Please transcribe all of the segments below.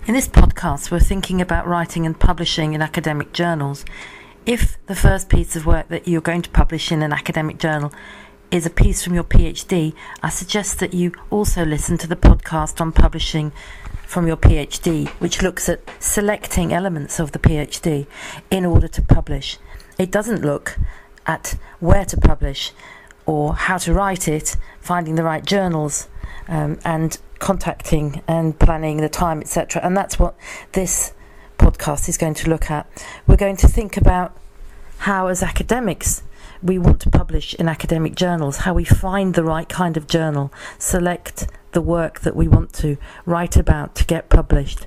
In this podcast, we're thinking about writing and publishing in academic journals. If the first piece of work that you're going to publish in an academic journal is a piece from your PhD, I suggest that you also listen to the podcast on publishing from your PhD, which looks at selecting elements of the PhD in order to publish. It doesn't look at where to publish or how to write it, finding the right journals, and contacting and planning the time, etc. And that's what this podcast is going to look at. We're going to think about how, as academics, we want to publish in academic journals, how we find the right kind of journal, select the work that we want to write about to get published.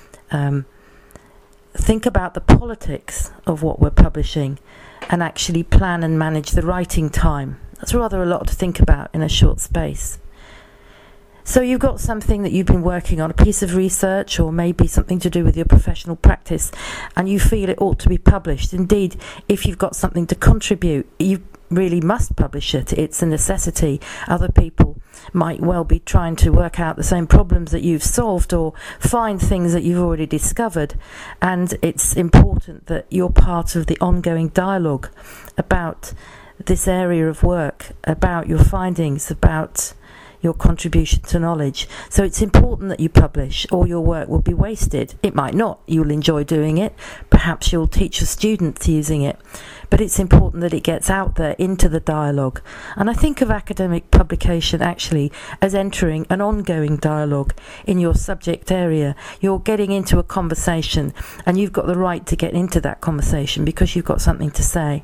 Think about the politics of what we're publishing and actually plan and manage the writing time. That's rather a lot to think about in a short space. So you've got something that you've been working on, a piece of research or maybe something to do with your professional practice, and you feel it ought to be published. Indeed, if you've got something to contribute, you really must publish it. It's a necessity. Other people might well be trying to work out the same problems that you've solved or find things that you've already discovered, and it's important that you're part of the ongoing dialogue about this area of work, about your findings, about your contribution to knowledge. So it's important that you publish, or your work will be wasted. It might not. You'll enjoy doing it. Perhaps you'll teach your students using it. But it's important that it gets out there into the dialogue. And I think of academic publication actually as entering an ongoing dialogue in your subject area. You're getting into a conversation, and you've got the right to get into that conversation because you've got something to say.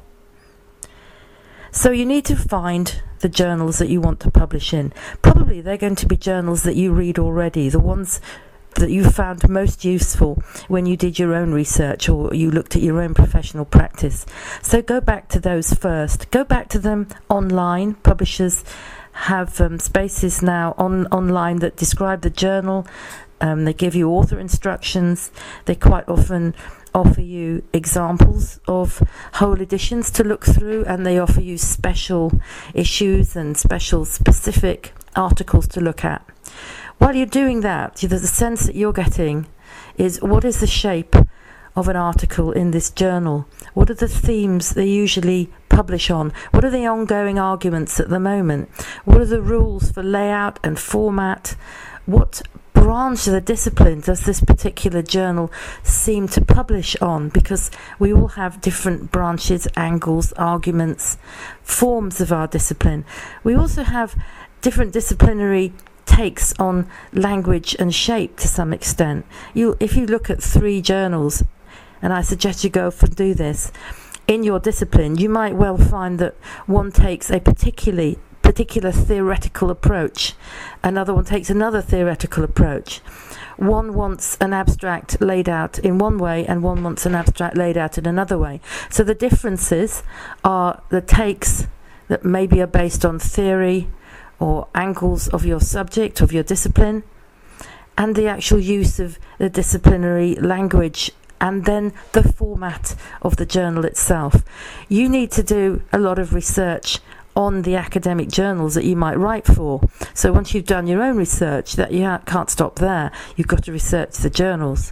So you need to find the journals that you want to publish in. Probably they're going to be journals that you read already, the ones that you found most useful when you did your own research or you looked at your own professional practice. So go back to those first. Go back to them online. Publishers have spaces now online that describe the journal. They give you author instructions. They quite often offer you examples of whole editions to look through, and they offer you special issues and special specific articles to look at. While you're doing that, the sense that you're getting is, what is the shape of an article in this journal? What are the themes they usually publish on? What are the ongoing arguments at the moment? What are the rules for layout and format? What branch of the discipline does this particular journal seem to publish on? Because we all have different branches, angles, arguments, forms of our discipline. We also have different disciplinary takes on language and shape to some extent. If you look at 3 journals, and I suggest you go off and do this, in your discipline, you might well find that one takes a particular theoretical approach, another one takes another theoretical approach. One wants an abstract laid out in one way, and one wants an abstract laid out in another way. So the differences are the takes that maybe are based on theory or angles of your subject, of your discipline, and the actual use of the disciplinary language, and then the format of the journal itself. You need to do a lot of research on the academic journals that you might write for. So once you've done your own research, that you can't stop there. You've got to research the journals.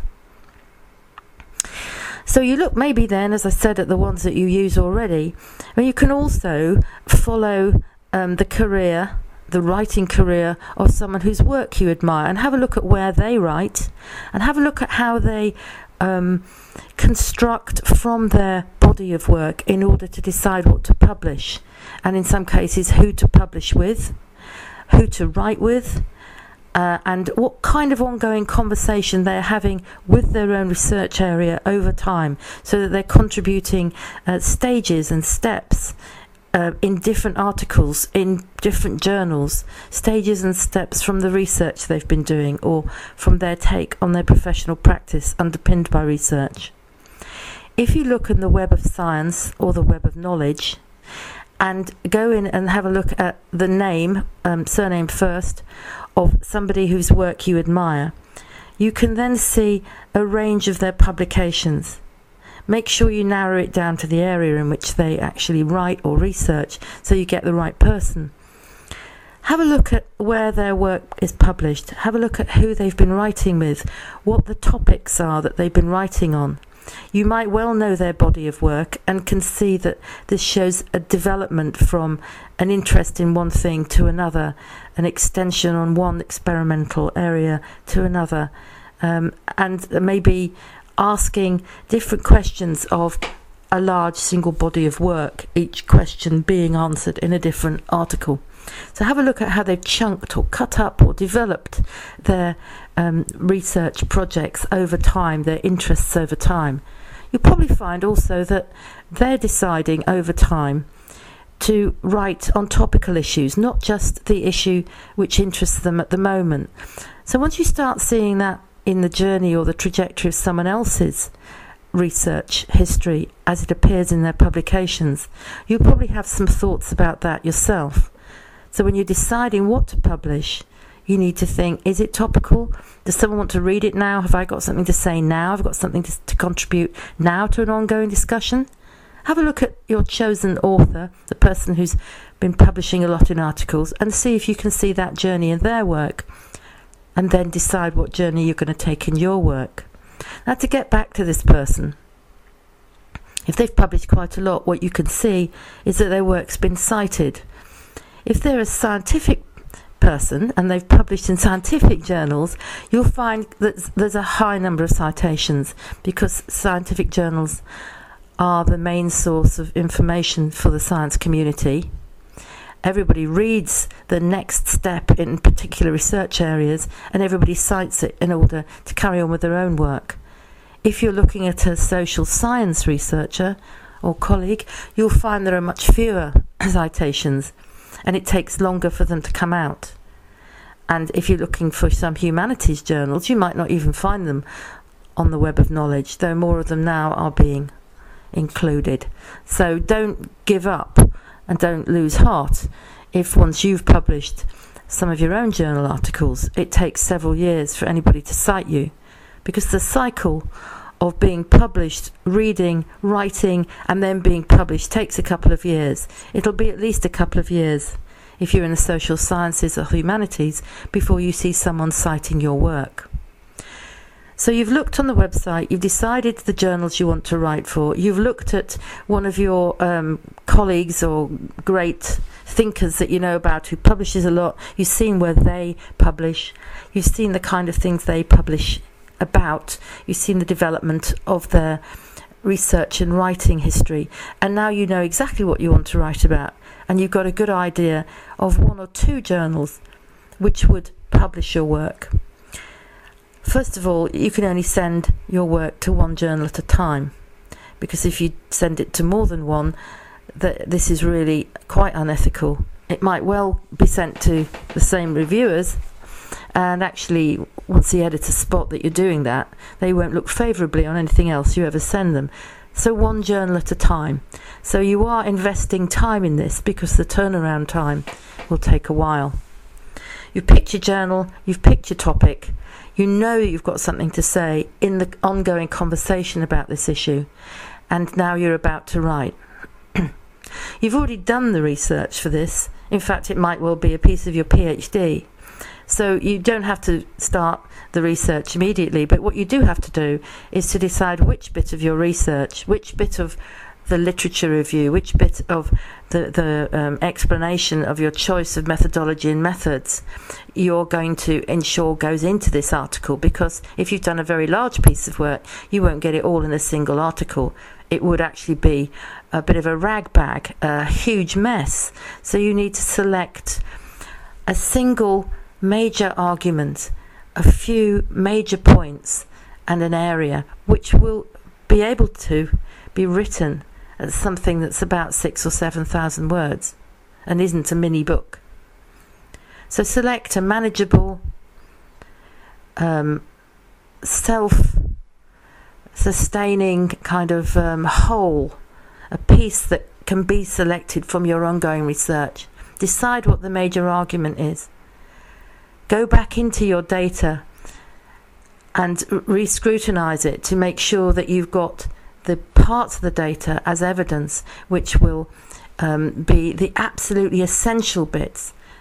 So you look maybe then, as I said, at the ones that you use already. And you can also follow the writing career of someone whose work you admire, and have a look at where they write, and have a look at how they construct from their body of work in order to decide what to publish, and in some cases who to publish with, who to write with, and what kind of ongoing conversation they're having with their own research area over time, so that they're contributing stages and steps in different articles, in different journals, stages and steps from the research they've been doing, or from their take on their professional practice underpinned by research. If you look in the web of science or the web of knowledge, and go in and have a look at the name, surname first, of somebody whose work you admire, you can then see a range of their publications. Make sure you narrow it down to the area in which they actually write or research, so you get the right person. Have a look at where their work is published. Have a look at who they've been writing with, what the topics are that they've been writing on. You might well know their body of work and can see that this shows a development from an interest in one thing to another, an extension on one experimental area to another, and maybe asking different questions of a large single body of work, each question being answered in a different article. So have a look at how they've chunked or cut up or developed their research projects over time, their interests over time. You'll probably find also that they're deciding over time to write on topical issues, not just the issue which interests them at the moment. So once you start seeing that in the journey or the trajectory of someone else's research history as it appears in their publications, you'll probably have some thoughts about that yourself. So when you're deciding what to publish, you need to think, is it topical? Does someone want to read it now? Have I got something to say now? Have I got something to contribute now to an ongoing discussion? Have a look at your chosen author, the person who's been publishing a lot in articles, and see if you can see that journey in their work, and then decide what journey you're going to take in your work. Now, to get back to this person, if they've published quite a lot, what you can see is that their work's been cited. If they're a scientific person and they've published in scientific journals, you'll find that there's a high number of citations, because scientific journals are the main source of information for the science community. Everybody reads the next step in particular research areas, and everybody cites it in order to carry on with their own work. If you're looking at a social science researcher or colleague, you'll find there are much fewer citations, and it takes longer for them to come out. And if you're looking for some humanities journals, you might not even find them on the web of knowledge, though more of them now are being included. So don't give up and don't lose heart if once you've published some of your own journal articles, it takes several years for anybody to cite you, because the cycle of being published, reading, writing, and then being published takes a couple of years. It'll be at least a couple of years if you're in the social sciences or humanities before you see someone citing your work. So you've looked on the website, you've decided the journals you want to write for, you've looked at one of your colleagues or great thinkers that you know about who publishes a lot, you've seen where they publish, you've seen the kind of things they publish about, you've seen the development of their research and writing history, and now you know exactly what you want to write about, and you've got a good idea of one or two journals which would publish your work. First of all, you can only send your work to one journal at a time, because if you send it to more than one, this is really quite unethical. It might well be sent to the same reviewers, and actually once the editors spot that you're doing that, they won't look favourably on anything else you ever send them. So one journal at a time. So you are investing time in this, because the turnaround time will take a while. You've picked your journal, you've picked your topic, you know you've got something to say in the ongoing conversation about this issue, and now you're about to write. You've already done the research for this. In fact, it might well be a piece of your PhD. So you don't have to start the research immediately, but what you do have to do is to decide which bit of your research, which bit of the literature review, which bit of the explanation of your choice of methodology and methods you're going to ensure goes into this article, because if you've done a very large piece of work, you won't get it all in a single article. It would actually be a bit of a rag bag, a huge mess. So you need to select a single major argument, a few major points, and an area which will be able to be written as something that's about 6,000 or 7,000 words and isn't a mini book. So select a manageable, self-sustaining kind of whole, a piece that can be selected from your ongoing research. Decide what the major argument is. Go back into your data and re-scrutinize it to make sure that you've got the parts of the data as evidence which will be the absolutely essential bits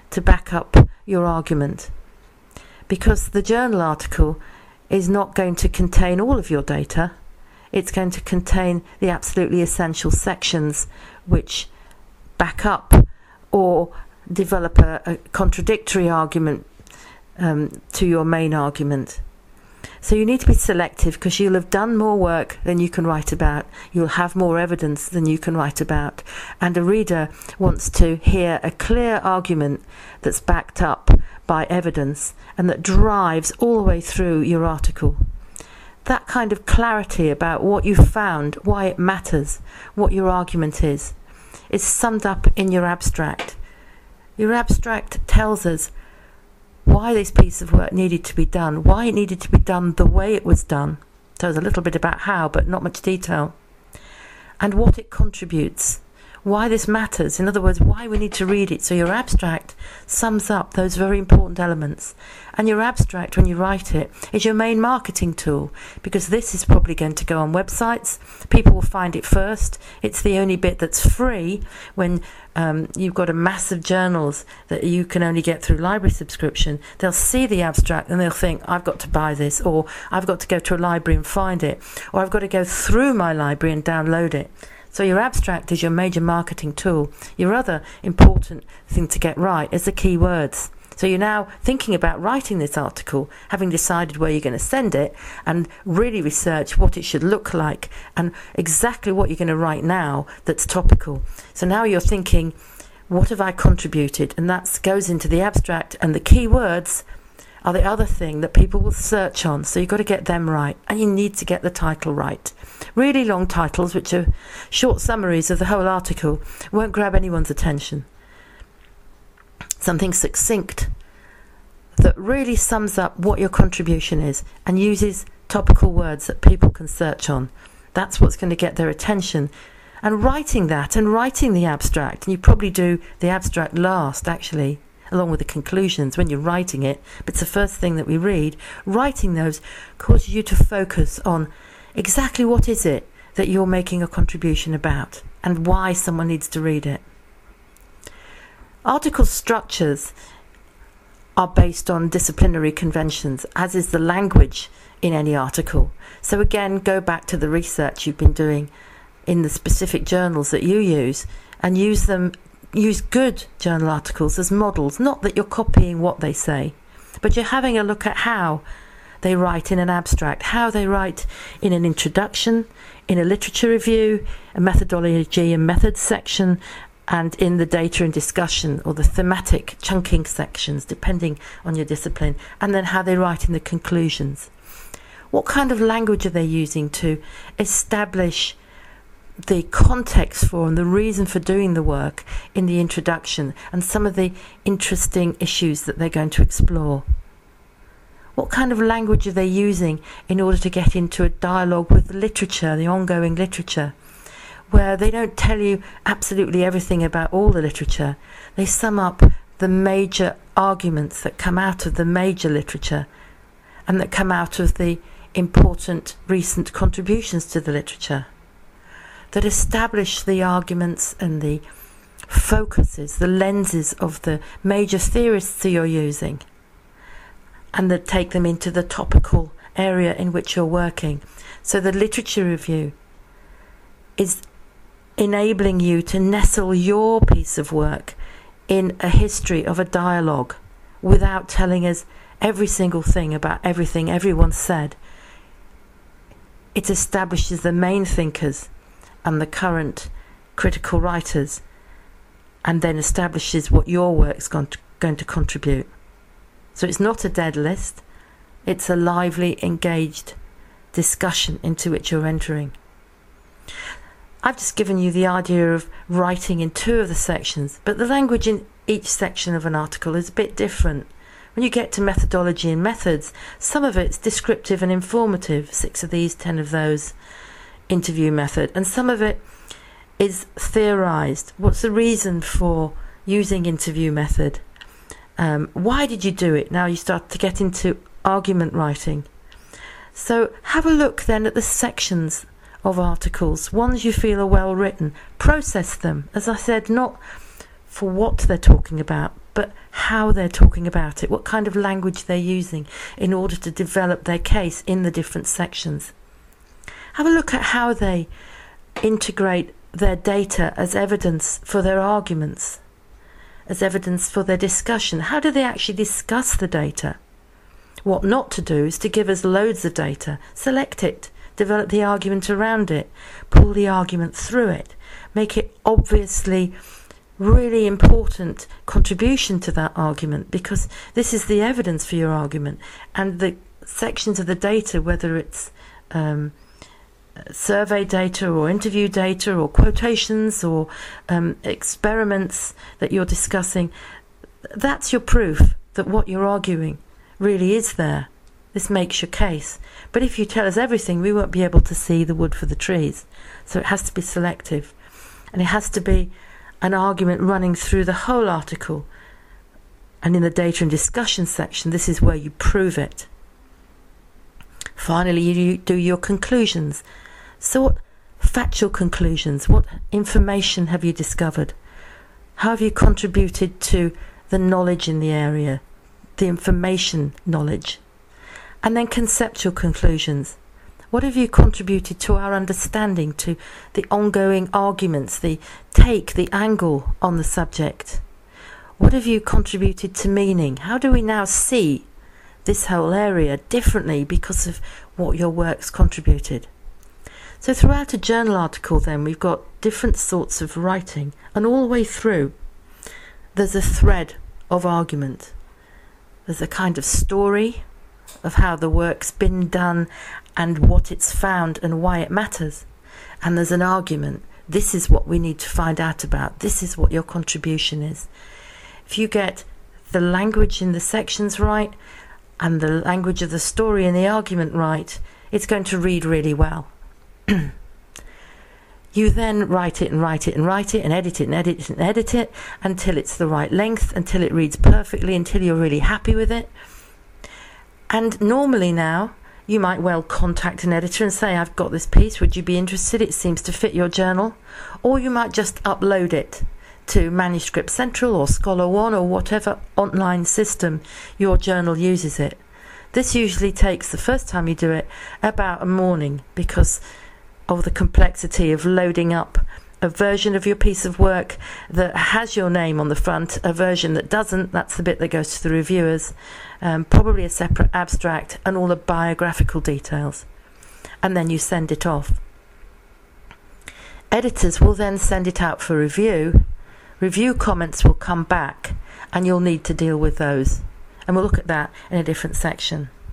to back up your argument, because the journal article is not going to contain all of your data. It's going to contain the absolutely essential sections which back up or develop a contradictory argument to your main argument. So you need to be selective, because you'll have done more work than you can write about. You'll have more evidence than you can write about. And a reader wants to hear a clear argument that's backed up by evidence and that drives all the way through your article. That kind of clarity about what you've found, why it matters, what your argument is summed up in your abstract. Your abstract tells us why this piece of work needed to be done, why it needed to be done the way it was done. So there's a little bit about how, but not much detail. And what it contributes, why this matters. In other words, why we need to read it. So your abstract sums up those very important elements. And your abstract, when you write it, is your main marketing tool, because this is probably going to go on websites. People will find it first. It's the only bit that's free when you've got a massive journals that you can only get through library subscription. They'll see the abstract and they'll think, I've got to buy this, or I've got to go to a library and find it, or I've got to go through my library and download it. So your abstract is your major marketing tool. Your other important thing to get right is the keywords. So you're now thinking about writing this article, having decided where you're going to send it, and really research what it should look like and exactly what you're going to write now that's topical. So now you're thinking, what have I contributed? And that goes into the abstract, and the keywords are the other thing that people will search on. So you've got to get them right, and you need to get the title right. Really long titles, which are short summaries of the whole article, won't grab anyone's attention. Something succinct that really sums up what your contribution is and uses topical words that people can search on. That's what's going to get their attention. And writing that and writing the abstract, and you probably do the abstract last actually, along with the conclusions when you're writing it, but it's the first thing that we read. Writing those causes you to focus on exactly what is it that you're making a contribution about and why someone needs to read it. Article structures are based on disciplinary conventions, as is the language in any article. So again, go back to the research you've been doing in the specific journals that you use, and use good journal articles as models. Not that you're copying what they say, but you're having a look at how they write in an abstract, how they write in an introduction, in a literature review, a methodology and methods section, and in the data and discussion or the thematic chunking sections, depending on your discipline, and then how they write in the conclusions. What kind of language are they using to establish the context for and the reason for doing the work in the introduction, and some of the interesting issues that they're going to explore? What kind of language are they using in order to get into a dialogue with the literature, the ongoing literature, where they don't tell you absolutely everything about all the literature? They sum up the major arguments that come out of the major literature and that come out of the important recent contributions to the literature, that establish the arguments and the focuses, the lenses of the major theorists that you're using, and that take them into the topical area in which you're working. So the literature review is enabling you to nestle your piece of work in a history of a dialogue without telling us every single thing about everything everyone said. It establishes the main thinkers and the current critical writers, and then establishes what your work's going to contribute. So it's not a dead list, it's a lively, engaged discussion into which you're entering. I've just given you the idea of writing in two of the sections, but the language in each section of an article is a bit different. When you get to methodology and methods, some of it's descriptive and informative, 6 of these, 10 of those, interview method, and some of it is theorized. What's the reason for using interview method? Why did you do it? Now you start to get into argument writing. So have a look then at the sections of articles, ones you feel are well written. Process them, as I said, not for what they're talking about, but how they're talking about it, what kind of language they're using in order to develop their case in the different sections. Have a look at how they integrate their data as evidence for their arguments, as evidence for their discussion. How do they actually discuss the data? What not to do is to give us loads of data, select it, develop the argument around it, pull the argument through it, make it obviously really important contribution to that argument, because this is the evidence for your argument, and the sections of the data, whether it's survey data or interview data or quotations or experiments that you're discussing, that's your proof that what you're arguing really is there. This makes your case. But if you tell us everything, we won't be able to see the wood for the trees. So it has to be selective, and it has to be an argument running through the whole article. And in the data and discussion section, this is where you prove it. Finally, you do your conclusions. So what factual conclusions? What information have you discovered? How have you contributed to the knowledge in the area, the information knowledge? And then conceptual conclusions. What have you contributed to our understanding, to the ongoing arguments, the take, the angle on the subject? What have you contributed to meaning? How do we now see this whole area differently because of what your work's contributed? So throughout a journal article then, we've got different sorts of writing, and all the way through there's a thread of argument. There's a kind of story of how the work's been done and what it's found and why it matters. And there's an argument. This is what we need to find out about. This is what your contribution is. If you get the language in the sections right and the language of the story and the argument right, it's going to read really well. You then write it and write it and write it and edit it and edit it and edit it until it's the right length, until it reads perfectly, until you're really happy with it. And normally now, you might well contact an editor and say, I've got this piece, would you be interested? It seems to fit your journal. Or you might just upload it to Manuscript Central or Scholar One or whatever online system your journal uses it. This usually takes, the first time you do it, about a morning, because of the complexity of loading up a version of your piece of work that has your name on the front, a version that doesn't, that's the bit that goes to the reviewers, probably a separate abstract and all the biographical details. And then you send it off. Editors will then send it out for review. Review comments will come back and you'll need to deal with those. And we'll look at that in a different section.